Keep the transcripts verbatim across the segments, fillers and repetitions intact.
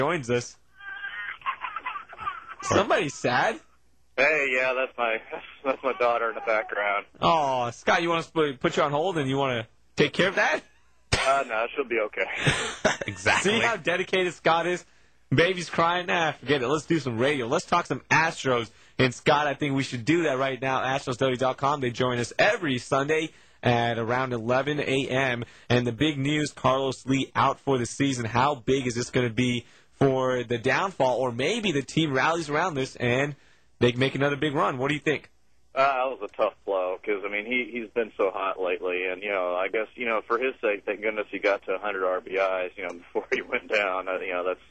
joins us. Somebody's sad. Hey, yeah, that's my that's my daughter in the background. Oh, Scott, you want us to put you on hold and you want to take care of that? Uh, no, she'll be okay. Exactly. See how dedicated Scott is? Baby's crying. Nah, forget it. Let's do some radio. Let's talk some Astros. And, Scott, I think we should do that right now. Astros W dot com. They join us every Sunday at around eleven a.m. And the big news, Carlos Lee out for the season. How big is this going to be for the downfall? Or maybe the team rallies around this and they make another big run. What do you think? Uh, that was a tough blow because, I mean, he, he's been so hot lately. And, you know, I guess, you know, for his sake, thank goodness he got to one hundred R B Is, you know, before he went down. Uh, you know, that's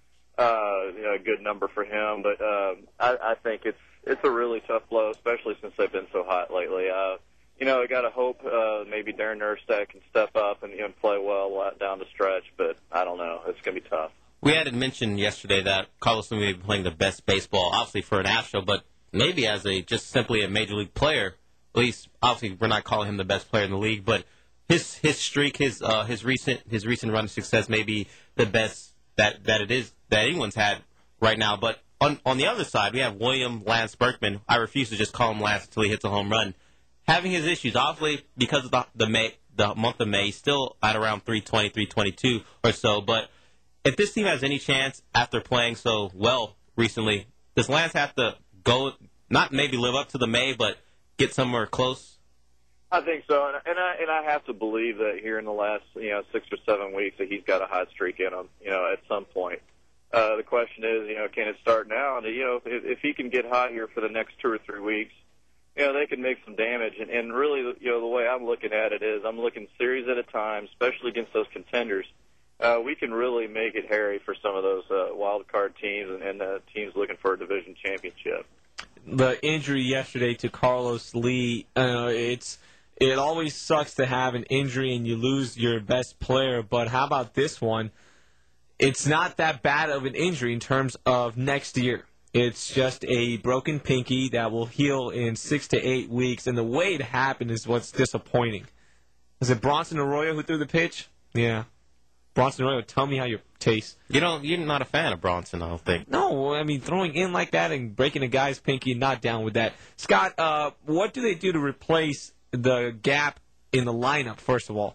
uh, you know, a good number for him. But um, I, I think it's it's a really tough blow, especially since they've been so hot lately. Uh, you know, I got to hope uh, maybe Darren Nerstadt can step up and, you know, play well down the stretch. But I don't know. It's going to be tough. We had mentioned yesterday that Carlos Lee may be playing the best baseball, obviously for an Astro, but maybe as a just simply a major league player. At least, obviously, we're not calling him the best player in the league, but his his streak, his uh, his recent his recent run of success may be the best that, that it is that anyone's had right now. But on on the other side, we have William Lance Berkman. I refuse to just call him Lance until he hits a home run. Having his issues, obviously, because of the the May the month of May, he's still at around three twenty, three twenty-two or so, but if this team has any chance after playing so well recently, does Lance have to go, not maybe live up to the May, but get somewhere close? I think so, and, and I and I have to believe that here in the last you know six or seven weeks that he's got a hot streak in him. You know, at some point. Uh, the question is, you know, can it start now? And you know, if, if he can get hot here for the next two or three weeks, you know, they can make some damage. And, and really, you know, the way I'm looking at it is, I'm looking series at a time, especially against those contenders. Uh, we can really make it hairy for some of those uh, wild card teams and, and uh, teams looking for a division championship. The injury yesterday to Carlos Lee, uh, it's it always sucks to have an injury and you lose your best player, but how about this one? It's not that bad of an injury in terms of next year. It's just a broken pinky that will heal in six to eight weeks, and the way it happened is what's disappointing. Was it Bronson Arroyo who threw the pitch? Yeah. Bronson Arroyo, tell me how you taste. You don't, you're not a fan of Bronson, I don't think. No, I mean, throwing in like that and breaking a guy's pinky, not down with that. Scott, uh, what do they do to replace the gap in the lineup, first of all?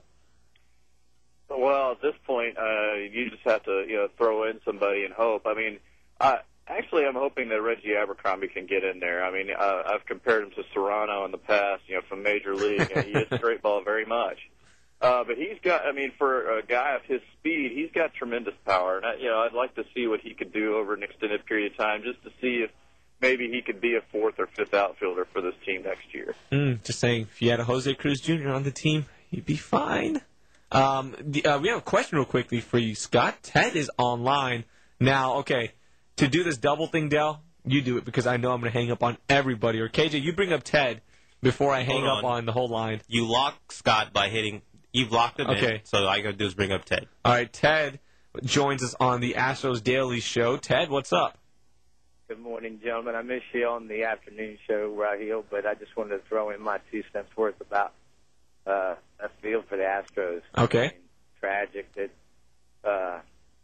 Well, at this point, uh, you just have to you know throw in somebody and hope. I mean, uh, actually, I'm hoping that Reggie Abercrombie can get in there. I mean, uh, I've compared him to Serrano in the past, you know, from Major League, and he hits straight ball very much. Uh, but he's got, I mean, for a guy of his speed, he's got tremendous power. And, I, you know, I'd like to see what he could do over an extended period of time just to see if maybe he could be a fourth or fifth outfielder for this team next year. Mm, just saying, if you had a Jose Cruz Junior on the team, he'd be fine. Um, the, uh, we have a question real quickly for you, Scott. Ted is online. Now, okay, to do this double thing, Dell, you do it because I know I'm going to hang up on everybody. Or, K J, you bring up Ted before I hang Hold up on. on the whole line. You lock Scott by hitting... You've locked him okay. in, so all I got to do is bring up Ted. All right, Ted joins us on the Astros Daily Show. Ted, what's up? Good morning, gentlemen. I miss you on the afternoon show, Raheel, but I just wanted to throw in my two cents worth about uh, a field for the Astros. Okay. I mean, tragic that uh,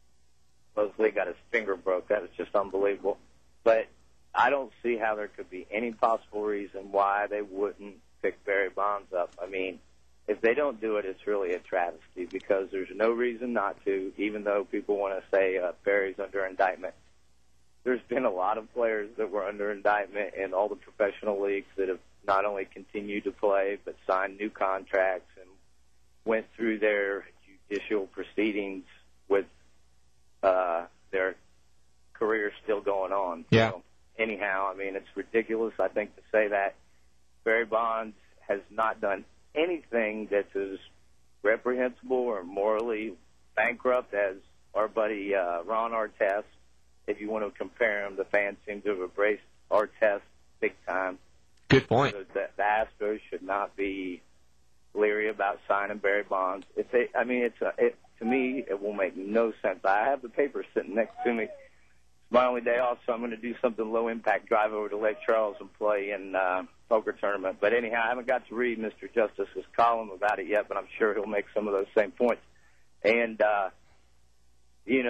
Mosley got his finger broke. That was just unbelievable. But I don't see how there could be any possible reason why they wouldn't pick Barry Bonds up. I mean, if they don't do it, it's really a travesty because there's no reason not to, even though people want to say uh, Barry's under indictment. There's been a lot of players that were under indictment in all the professional leagues that have not only continued to play but signed new contracts and went through their judicial proceedings with uh, their careers still going on. Yeah. So, anyhow, I mean, it's ridiculous, I think, to say that Barry Bonds has not done anything that's as reprehensible or morally bankrupt as our buddy uh, Ron Artest. If you want to compare him, the fans seem to have embraced Artest big time. Good point. So the, the Astros should not be leery about signing Barry Bonds. If they, I mean, it's a, it, to me, it will make no sense. I have the paper sitting next to me. It's my only day off, so I'm going to do something low impact, drive over to Lake Charles and play in uh, poker tournament. But anyhow, I haven't got to read Mister Justice's column about it yet, but I'm sure he'll make some of those same points. And, uh, you know,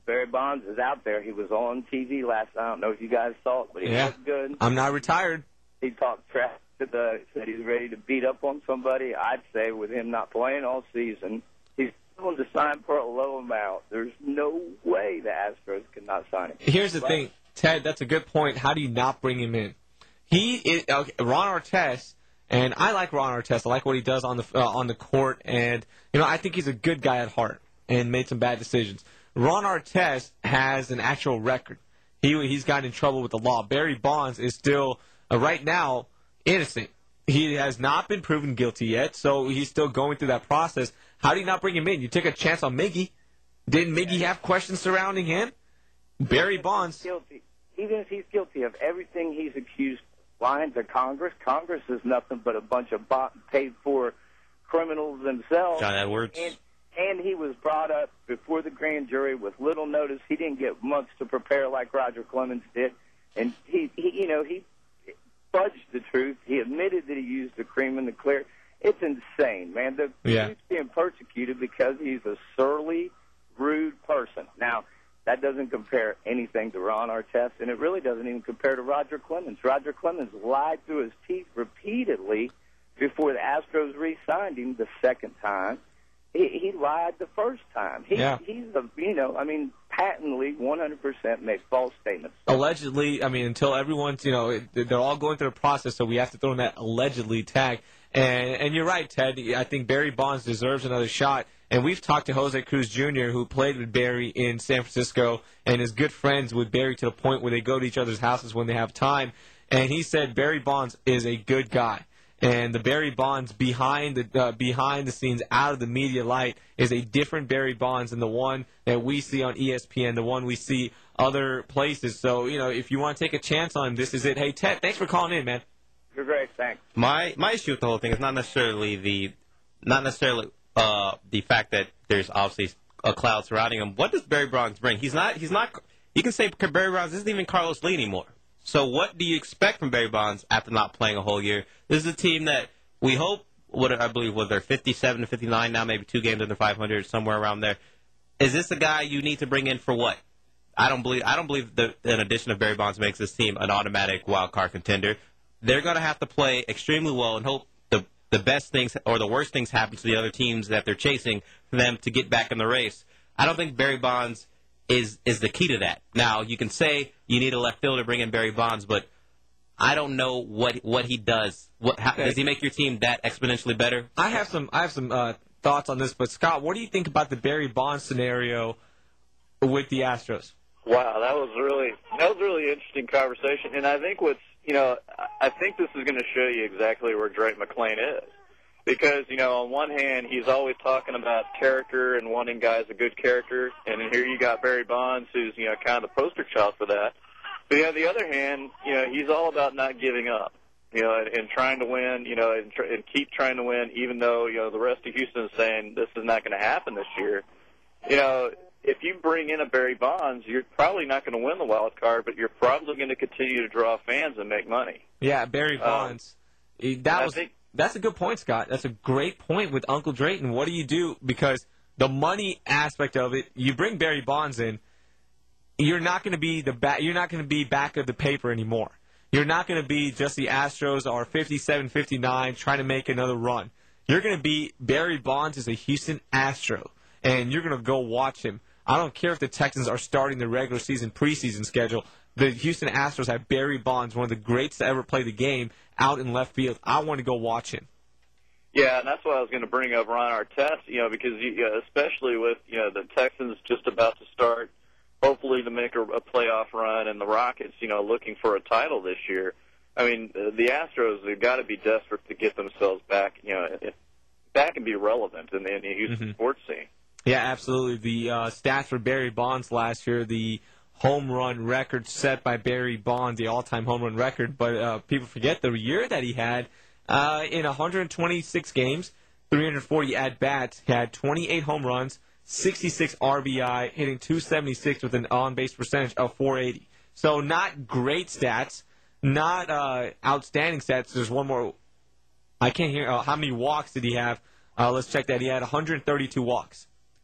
Barry Bonds is out there. He was on T V last night. I don't know if you guys saw it, but he Yeah. looked good. I'm not retired. He talked trash to the, said he's ready to beat up on somebody. I'd say with him not playing all season, he's willing to sign for a low amount. There's no way the Astros cannot sign him. Here's the But thing, Ted. That's a good point. How do you not bring him in? He is, okay, Ron Artest, and I like Ron Artest. I like what he does on the uh, on the court, and you know I think he's a good guy at heart and made some bad decisions. Ron Artest has an actual record. He he's gotten in trouble with the law. Barry Bonds is still uh, right now innocent. He has not been proven guilty yet, so he's still going through that process. How do you not bring him in? You took a chance on Miggy. Didn't Miggy have questions surrounding him? Barry Bonds. Guilty. Even if he's guilty of everything he's accused of, lying to Congress, Congress is nothing but a bunch of bought and paid for criminals themselves. John Edwards. And, and he was brought up before the grand jury with little notice. He didn't get months to prepare like Roger Clemens did. And he, he you know, he fudged the truth. He admitted that he used the cream in the clear. It's insane, man. The, Yeah. He's being persecuted because he's a surly, rude person. Now, that doesn't compare anything to Ron Artest, and it really doesn't even compare to Roger Clemens. Roger Clemens lied through his teeth repeatedly before the Astros re-signed him the second time. He, he lied the first time. He, Yeah. He's a, you know, I mean, patently one hundred percent made false statements. Allegedly, I mean, until everyone's, you know, they're all going through the process, so we have to throw in that allegedly tag. And and you're right, Ted. I think Barry Bonds deserves another shot. And we've talked to Jose Cruz Junior, who played with Barry in San Francisco and is good friends with Barry to the point where they go to each other's houses when they have time. And he said Barry Bonds is a good guy. And the Barry Bonds behind the uh, behind the scenes, out of the media light, is a different Barry Bonds than the one that we see on E S P N, the one we see other places. So, you know, if you want to take a chance on him, this is it. Hey, Ted, thanks for calling in, man. You're great. Thanks. My my issue with the whole thing is not necessarily the not necessarily uh, the fact that there's obviously a cloud surrounding him. What does Barry Bonds bring? He's not he's not. You can say Barry Bonds isn't even Carlos Lee anymore. So what do you expect from Barry Bonds after not playing a whole year? This is a team that we hope, what I believe was their fifty-seven to fifty-nine now, maybe two games under five hundred, somewhere around there. Is this a guy you need to bring in for what? I don't believe I don't believe that an addition of Barry Bonds makes this team an automatic wild card contender. They're going to have to play extremely well and hope the the best things or the worst things happen to the other teams that they're chasing for them to get back in the race. I don't think Barry Bonds is is the key to that. Now, you can say you need a left fielder to bring in Barry Bonds, but I don't know what what he does. What how, does he make your team that exponentially better? I have some I have some uh, thoughts on this, but Scott, what do you think about the Barry Bonds scenario with the Astros? Wow, that was really that was a really interesting conversation, and I think what's you know I think this is going to show you exactly where Drake McClain is, because you know on one hand he's always talking about character and wanting guys a good character, and then here you got Barry Bonds who's you know kind of the poster child for that. But on the other hand, you know he's all about not giving up, you know, and, and trying to win, you know, and, tr- and keep trying to win, even though you know the rest of Houston is saying this is not going to happen this year. You know. If you bring in a Barry Bonds, you're probably not going to win the wild card, but you're probably going to continue to draw fans and make money. Yeah, Barry Bonds. Um, that was think, that's a good point, Scott. That's a great point with Uncle Drayton. What do you do? Because the money aspect of it, you bring Barry Bonds in, you're not going to be the back. You're not going to be back of the paper anymore. You're not going to be just the Astros are fifty-seven fifty-nine trying to make another run. You're going to be Barry Bonds is a Houston Astro, and you're going to go watch him. I don't care if the Texans are starting the regular season preseason schedule. The Houston Astros have Barry Bonds, one of the greats to ever play the game, out in left field. I want to go watch him. Yeah, and that's why I was going to bring up Ron Artest, you know, because you know, especially with you know the Texans just about to start, hopefully to make a, a playoff run, and the Rockets, you know, looking for a title this year. I mean, the Astros have got to be desperate to get themselves back, you know, back and be relevant in the, in the Houston Mm-hmm. sports scene. Yeah, absolutely. The uh, stats for Barry Bonds last year, the home run record set by Barry Bonds, the all-time home run record. But uh, people forget the year that he had uh, in one hundred twenty-six games, three hundred forty at-bats. He had twenty-eight home runs, sixty-six R B I, hitting two seventy-six with an on-base percentage of four eighty. So not great stats, not uh, outstanding stats. There's one more. I can't hear. Uh, how many walks did he have? Uh, let's check that. He had one hundred thirty-two walks.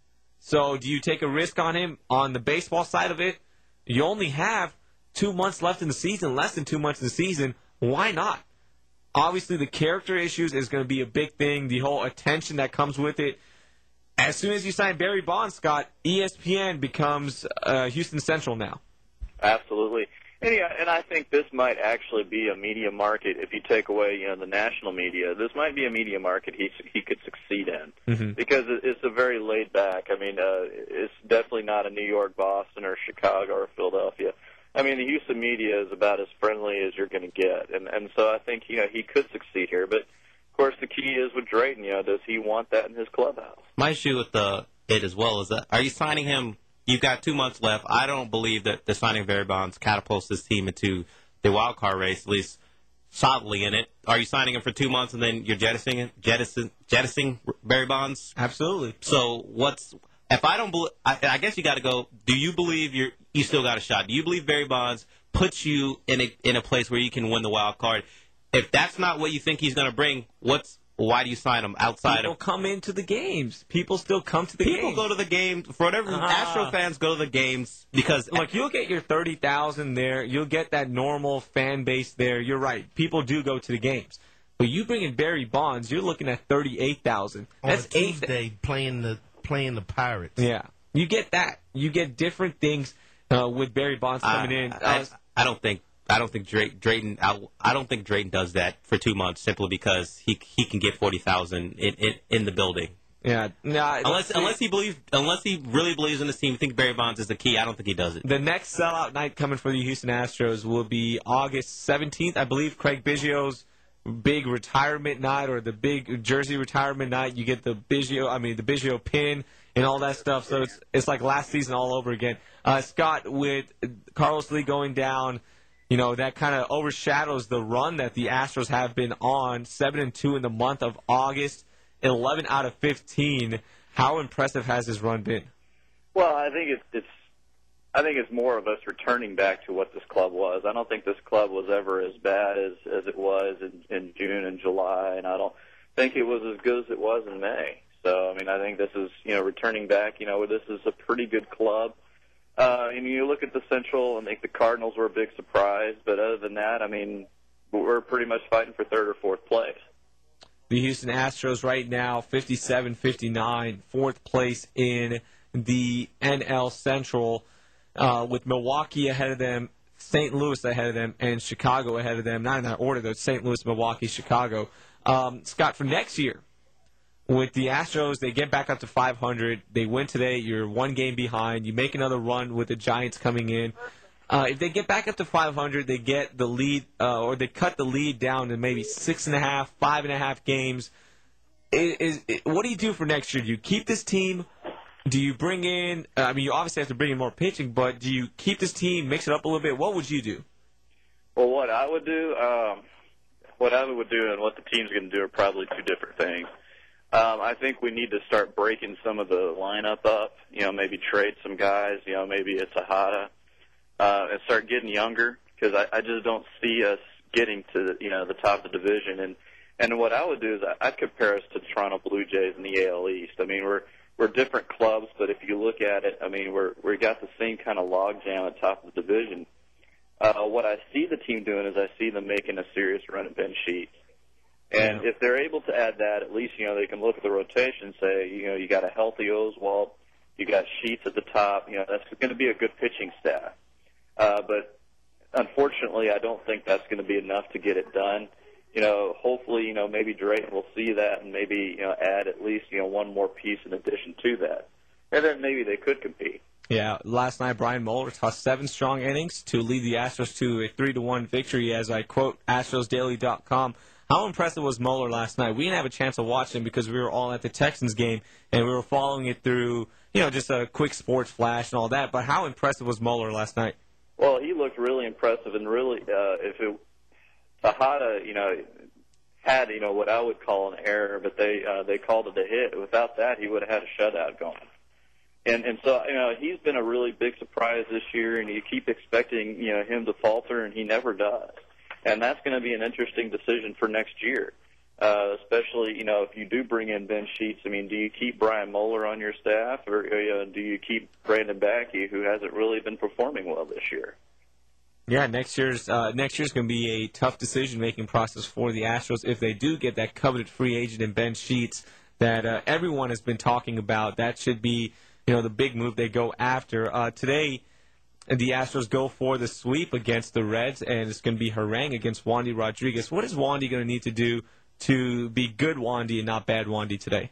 So do you take a risk on him on the baseball side of it? You only have two months left in the season, less than two months in the season. Why not? Obviously, the character issues is going to be a big thing, the whole attention that comes with it. As soon as you sign Barry Bonds, Scott, E S P N becomes uh, Houston Central now. Absolutely. And, yeah, and I think this might actually be a media market if you take away, you know, the national media. This might be a media market he he could succeed in Mm-hmm. because it's a very laid back. I mean, uh, it's definitely not a New York, Boston, or Chicago or Philadelphia. I mean, the Houston media is about as friendly as you're going to get, and and so I think you know he could succeed here. But of course, the key is with Drayton. You know, does he want that in his clubhouse? My issue with the it as well is that are you signing him? You've got two months left. I don't believe that the signing of Barry Bonds catapults this team into the wild card race, at least solidly in it. Are you signing him for two months and then you're jettisoning jettison, jettisoning Barry Bonds? Absolutely. So what's if I don't believe? I, I guess you got to go. Do you believe you're you still got a shot? Do you believe Barry Bonds puts you in a in a place where you can win the wild card? If that's not what you think he's going to bring, what's why do you sign him outside People of? come into the games. People still come to the People games. go to the games for whatever. Ah. Astro fans go to the games because Look, you'll get your thirty thousand there. You'll get that normal fan base there. You're right. People do go to the games. But you bring in Barry Bonds, you're looking at thirty-eight thousand. On That's a eight. Tuesday playing the playing the Pirates. Yeah. You get that. You get different things uh, with Barry Bonds coming in. I, Uh, I, I don't think I don't think Drayton, Drayton I, I don't think Drayton does that for two months simply because he he can get forty thousand in, in in the building. yeah. Nah, Unless unless he believes unless he really believes in this team, think Barry Bonds is the key. I don't think he does it. The next sellout night coming for the Houston Astros will be August seventeenth. I believe Craig Biggio's big retirement night or the big jersey retirement night. You get the Biggio, I mean the Biggio pin and all that stuff. So it's it's like last season all over again. Uh, Scott, with Carlos Lee going down, you know that kind of overshadows the run that the Astros have been on. Seven and two in the month of August, eleven out of fifteen. How impressive has this run been? Well, I think it's it's I think it's more of us returning back to what this club was. I don't think this club was ever as bad as as it was in, in June and July, and I don't think it was as good as it was in May. So, I mean, I think this is, you know, returning back, you know, this is a pretty good club. Uh, and you look at the Central, I think the Cardinals were a big surprise. But other than that, I mean, we're pretty much fighting for third or fourth place. The Houston Astros right now, fifty-seven fifty-nine, fourth place in the N L Central, uh, with Milwaukee ahead of them, Saint Louis ahead of them, and Chicago ahead of them. Not in that order, though. Saint Louis, Milwaukee, Chicago. Um, Scott, for next year, with the Astros, they get back up to five hundred. They win today. You're one game behind. You make another run with the Giants coming in. Uh, if they get back up to five hundred, they get the lead, uh, or they cut the lead down to maybe six and a half, five and a half games. Is, is, is what do you do for next year? Do you keep this team? Do you bring in? Uh, I mean, you obviously have to bring in more pitching, but do you keep this team, mix it up a little bit? What would you do? Well, what I would do, um, what I would do, and what the team's going to do are probably two different things. Um, I think we need to start breaking some of the lineup up. You know, maybe trade some guys. You know, maybe a Tejada, uh, and start getting younger because I, I just don't see us getting to the, you know the top of the division. And and what I would do is I, I'd compare us to the Toronto Blue Jays in the A L East. I mean, we're we're different clubs, but if you look at it, I mean, we're we got the same kind of logjam at the top of the division. Uh, what I see the team doing is I see them making a serious run at Ben Sheets. And Yeah. if they're able to add that, at least, you know, they can look at the rotation and say, you know, you got a healthy Oswalt, you got Sheets at the top, you know, that's going to be a good pitching staff. Uh, but unfortunately, I don't think that's going to be enough to get it done. You know, hopefully, you know, maybe Drayton will see that and maybe, you know, add at least, you know, one more piece in addition to that. And then maybe they could compete. Yeah, last night Brian Moeller tossed seven strong innings to lead the Astros to a three to one victory, as I quote Astros Daily dot com. How impressive was Moeller last night? We didn't have a chance to watch him because we were all at the Texans game, and we were following it through, you know, just a quick sports flash and all that. But how impressive was Moeller last night? Well, he looked really impressive, and really, uh, if it, Tejada, you know, had, you know, what I would call an error, but they uh, they called it a hit. Without that, he would have had a shutout going. And and so, you know, he's been a really big surprise this year, and you keep expecting, you know, him to falter, and he never does. And that's going to be an interesting decision for next year. Uh, especially, you know, if you do bring in Ben Sheets, I mean, do you keep Brian Moeller on your staff, or uh, do you keep Brandon Backey, who hasn't really been performing well this year? Yeah, next year's uh, next year's going to be a tough decision-making process for the Astros if they do get that coveted free agent in Ben Sheets that uh, everyone has been talking about. That should be, you know, the big move they go after. Uh, today, the Astros go for the sweep against the Reds, and it's going to be Harang against Wandy Rodriguez. What is Wandy going to need to do to be good Wandy and not bad Wandy today?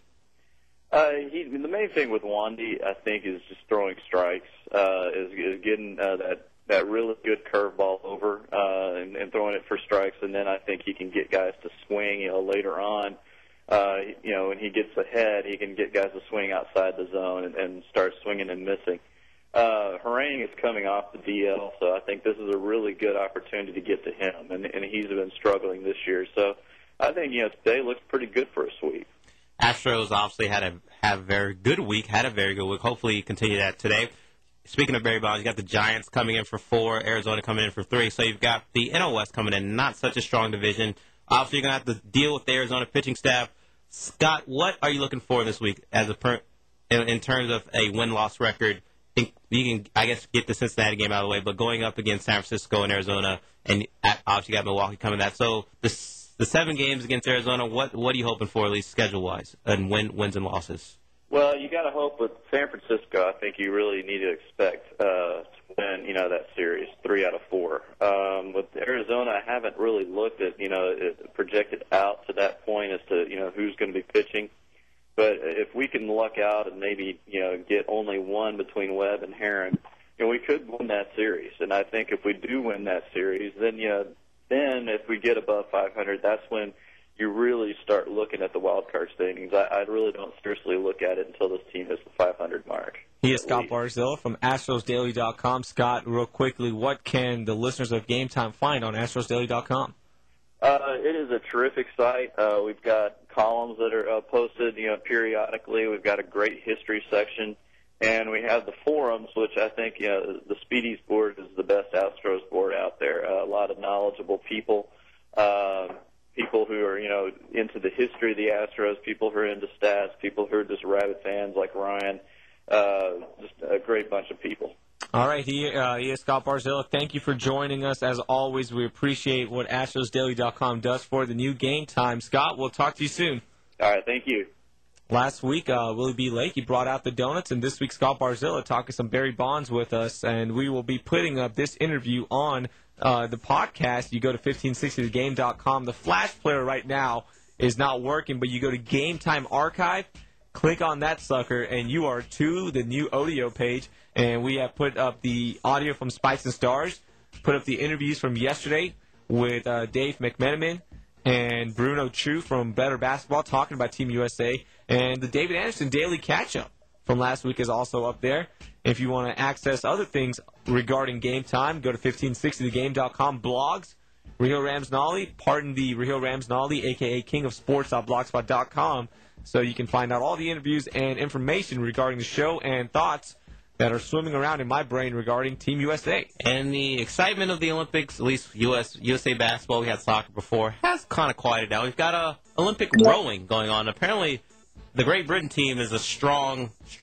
Uh, he, the main thing with Wandy, I think, is just throwing strikes, uh, is, is getting uh, that that really good curveball over uh, and, and throwing it for strikes, and then I think he can get guys to swing. You know, later on, uh, you know, when he gets ahead, he can get guys to swing outside the zone and, and start swinging and missing. Uh, Harang is coming off the D L, so I think this is a really good opportunity to get to him, and, and he's been struggling this year. So I think, you know, today looks pretty good for a sweep. Astros obviously had a have a very good week, had a very good week. Hopefully you continue that today. Speaking of Barry Bonds, you got the Giants coming in for four, Arizona coming in for three. So you've got the N L West coming in, not such a strong division. Obviously you're going to have to deal with the Arizona pitching staff. Scott, what are you looking for this week as a per, in, in terms of a win-loss record? You can, I guess, get the Cincinnati game out of the way, but going up against San Francisco and Arizona, and obviously you got Milwaukee coming that. So the the seven games against Arizona, what what are you hoping for, at least schedule-wise, and win, wins and losses? Well, you got to hope with San Francisco. I think you really need to expect uh, to win, you know, that series, three out of four. Um, with Arizona, I haven't really looked at, you know, it projected out to that point as to, you know, who's going to be pitching. But if we can luck out and maybe, you know, get only one between Webb and Herron, you know, we could win that series. And I think if we do win that series, then, you know, then if we get above five hundred, that's when you really start looking at the wild card standings. I, I really don't seriously look at it until this team hits the five hundred mark. He is Scott Barzilla from Astros Daily dot com. Scott, real quickly, what can the listeners of Game Time find on Astros Daily dot com? Uh, it is a terrific site. Uh, we've got columns that are uh, posted, you know, periodically. We've got a great history section, and we have the forums, which I think, you know, the Speedies board is the best Astros board out there. Uh, a lot of knowledgeable people, uh, people who are, you know, into the history of the Astros, people who are into stats, people who are just rabid fans like Ryan. Uh, just a great bunch of people. All right, he, uh, he is Scott Barzilla. Thank you for joining us. As always, we appreciate what Astros Daily dot com does for the new Game Time. Scott, we'll talk to you soon. All right, thank you. Last week, uh, Willie B. Lake, he brought out the donuts, and this week, Scott Barzilla talking some Barry Bonds with us, and we will be putting up this interview on uh, the podcast. You go to fifteen sixty the game dot com. The Flash player right now is not working, but you go to Game Time Archive, click on that sucker, and you are to the new audio page. And we have put up the audio from Spikes and Stars, put up the interviews from yesterday with uh, Dave McMenamin and Bruno Chu from Better Basketball talking about Team U S A. And the David Anderson Daily Catch-Up from last week is also up there. If you want to access other things regarding Game Time, go to fifteen sixty the game dot com blogs. Raheel Ramsnali, pardon the Raheel Ramsnali, a k a. king of sports dot blogspot dot com, so you can find out all the interviews and information regarding the show and thoughts that are swimming around in my brain regarding Team U S A. And the excitement of the Olympics, at least U S U S A basketball, we had soccer before, has kind of quieted down. We've got a Olympic rowing going on. Apparently, the Great Britain team is a strong